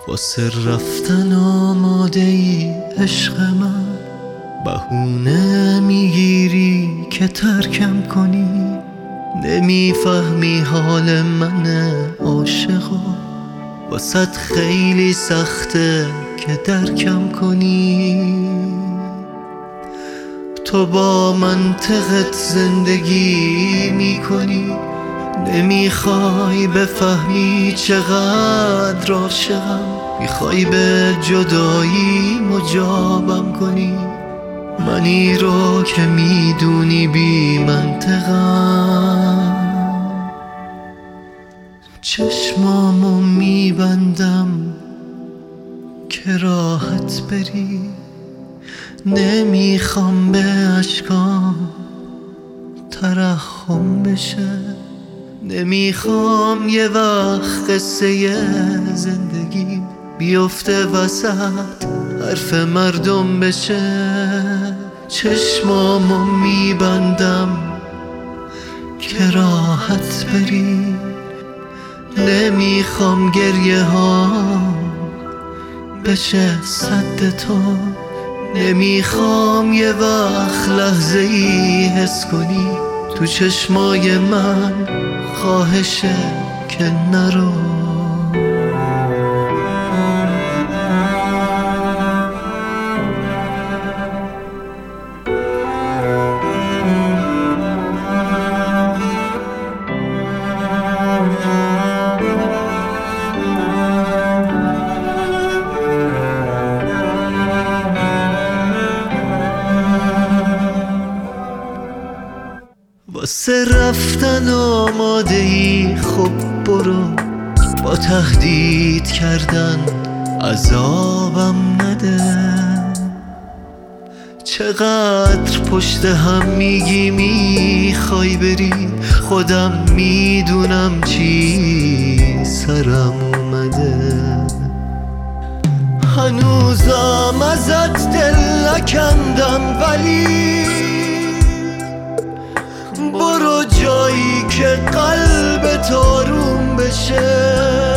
واسه رفتن آماده ای عشق من، بهونه میگیری که ترکم کنی. نمیفهمی حال من عاشقا، واسط خیلی سخته که درکم کنی. تو با منطقت زندگی میکنی، نمیخوای بفهمی چقدر عاشقم. میخوای به جدایی مجابم کنی، منی رو که میدونی بی منطقم. چشمامو میبندم که راحت بری، نمیخوام به اشکام ترحم بشه. نمیخوام یه وقت قصه زندگی بیفته وسط حرف مردم بشه. چشمامو میبندم که راحت بری، نمیخوام گریه ها بشه سد تو. نمیخوام یه وقت لحظه ای حس کنی تو چشمای من خواهشه که نرو. واسه رفتن آماده ای، خب برو. با تهدید کردن عذابم نده. چقدر پشت هم میگی میخوای بری، خودم میدونم چی سرم اومده. هنوزم ازت دل نکندم، ولی برو جایی که قلبت آروم بشه.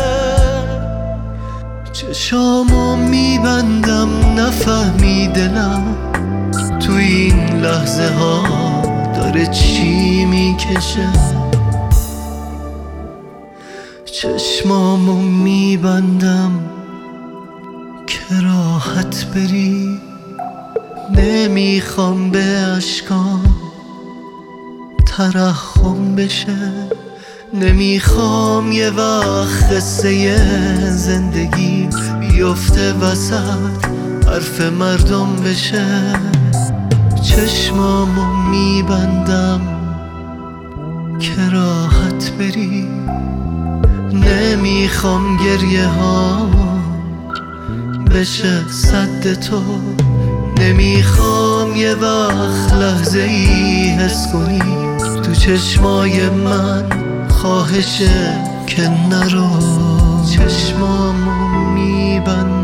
چشامو میبندم نفهمی دلم تو این لحظه ها داره چی میکشه. چشمامو میبندم که راحت بری، نمیخوام به اشکام ترحم بشه. نمیخوام یه وقت قصه زندگی بیفته وسط حرف مردم بشه. چشمامو میبندم که راحت بری، نمیخوام گریه ها بشه سد تو. نمیخوام یه وقت لحظه ای حس کنی تو چشمای من خواهشه که نرو. چشمامو میبندم